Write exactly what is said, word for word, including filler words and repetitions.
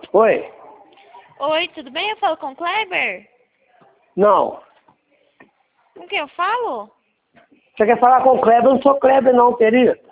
Oi? Oi, tudo bem? Eu falo com o Kleber? Não. Com quem eu falo? Você quer falar com o Kleber? Eu não sou Kleber não, querido.